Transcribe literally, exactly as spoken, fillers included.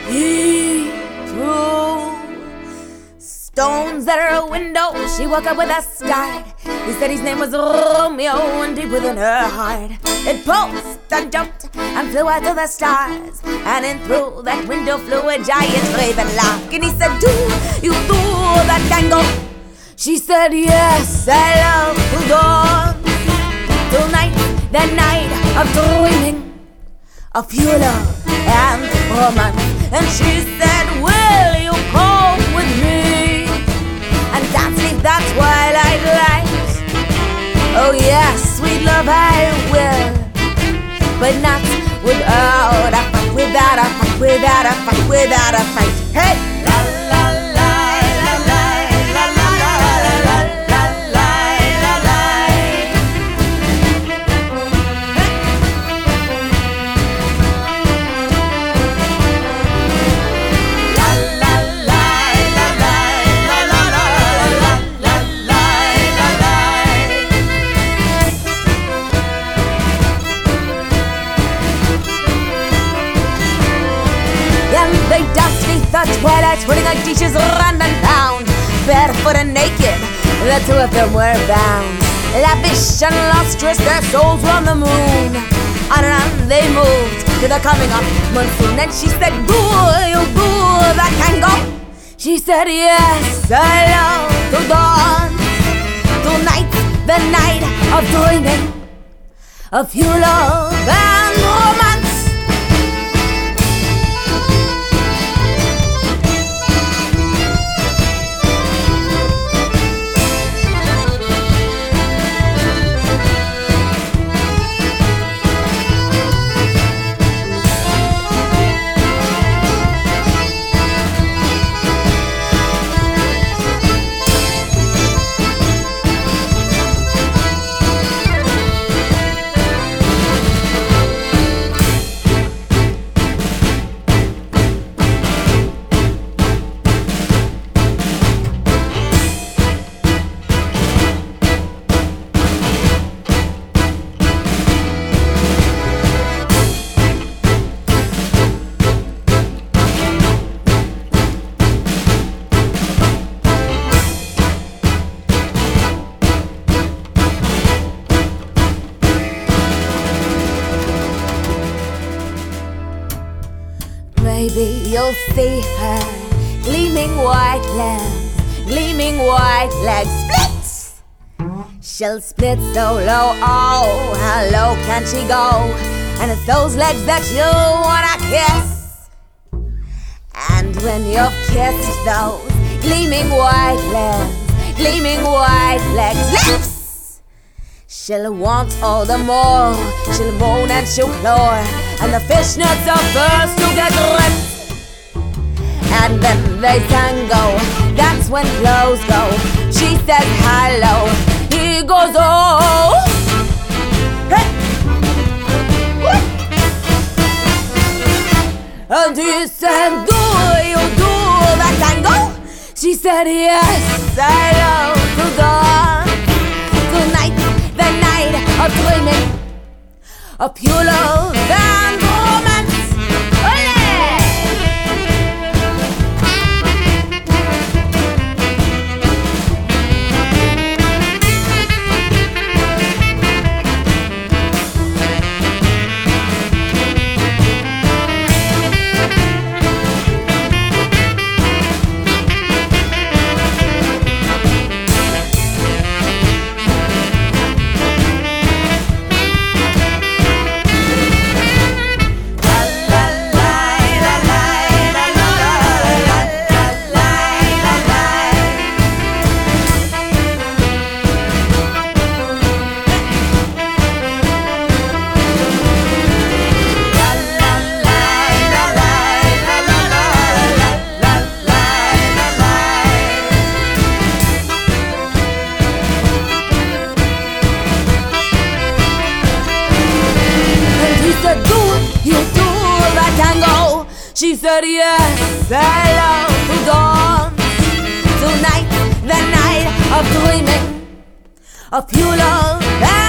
He threw stones at her window. She woke up with a start. He said his name was Romeo, and deep within her heart it pulsed and jumped and flew out to the stars. And in through that window flew a giant raven lark. And he said, do you do that tango? She said, yes, I love to dance tonight, the night of dreaming of your love and romance. And she said, will you come with me and dance with that twilight light? Oh yes, sweet love, I will, but not without a fight, without a fight, without a fight, without a fight. Hey! La la la la la la la la la la la la la. La la la la la la la la la la la. And they danced beneath the twilight, swirling like dishes running down, barefoot and naked, the two of them were bound. Lavish and lustrous, their souls were on the moon. On and on they moved to the coming of monsoon. And she said, do you do that tango? She said, yes, I love to dance tonight, the night of dreaming of your love and romance. Maybe you'll see her gleaming white legs, gleaming white legs. Split! She'll split so low, oh, how low can she go? And it's those legs that you wanna kiss. And when you've kissed those gleaming white legs, gleaming white legs, lips, she'll want all the more. She'll moan and she'll claw, and the fishnets are first to get ripped. And then they tango, that's when clothes go. She says hello, he goes oh. Hey. And he said, do you do that tango? She said, yes, I love to dance tonight, the night of dreaming of pure love and romance. Ole! She said, yes, I love to dance tonight, the night of dreaming of pure love.